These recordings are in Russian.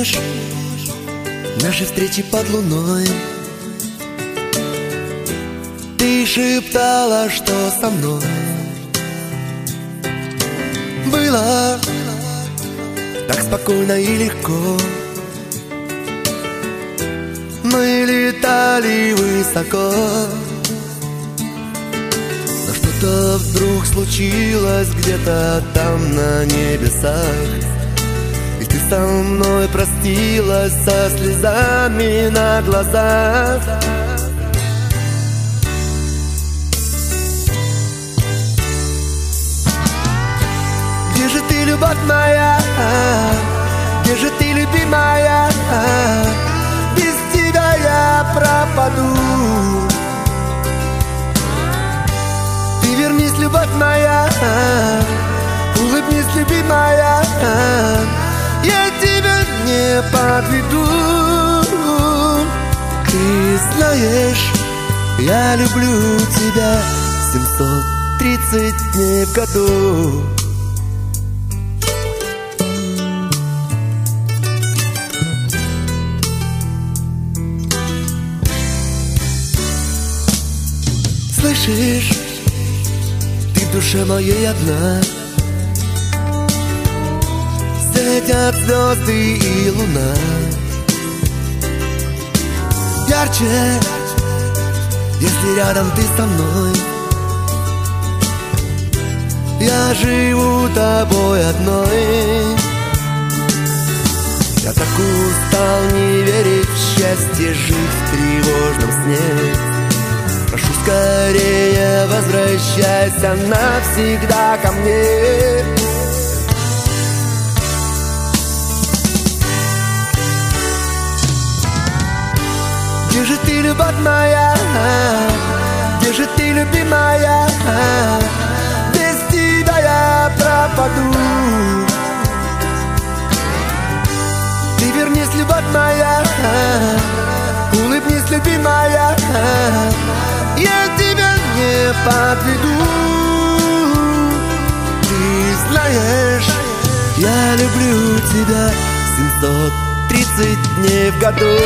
помнишь наши встречи под луной? Ты шептала, что со мной было так спокойно и легко. Мы летали высоко, но что-то вдруг случилось где-то там на небесах, и ты со мной простилась со слезами на глазах. Где же ты, любовь моя? Где же ты, любимая? Без тебя я пропаду. Ты вернись, любовь моя, улыбнись, любимая, я тебя не подведу. Ты знаешь, я люблю тебя 730 дней в году. Слышишь, ты в душе моей одна. Светят звезды и луна ярче, если рядом ты со мной. Я живу тобой одной. Я так устал не верить в счастье, жить в тревожном сне. Прошу, скорее возвращайся навсегда ко мне. Где же ты, любовь моя? Где же ты, любимая? Без тебя я пропаду. Ты вернись, любовь моя, улыбнись, любимая, я тебя не подведу. Ты знаешь, я люблю тебя 730 дней в году.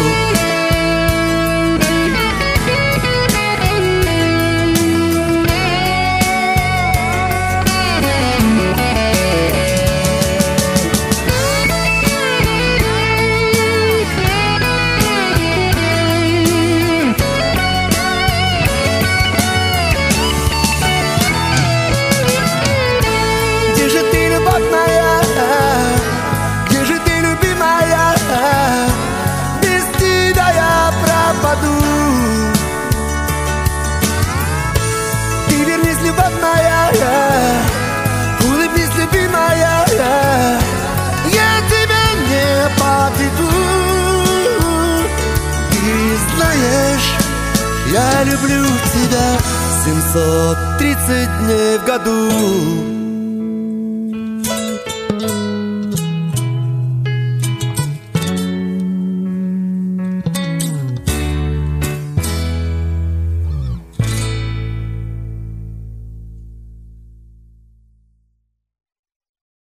Ты вернись, любовь моя, улыбнись, любимая, я тебя не подведу. Ты знаешь, я люблю тебя 730 дней в году.